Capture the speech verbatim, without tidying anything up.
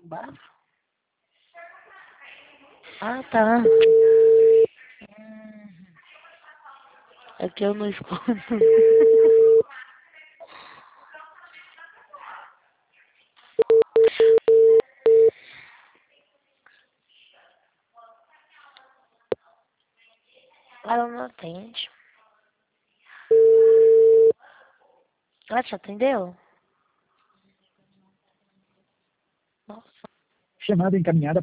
Bafo? Ah, tá. Hum, é que eu não escuto. Ela não atende. Ela te atendeu? Nossa. Chamada encaminhada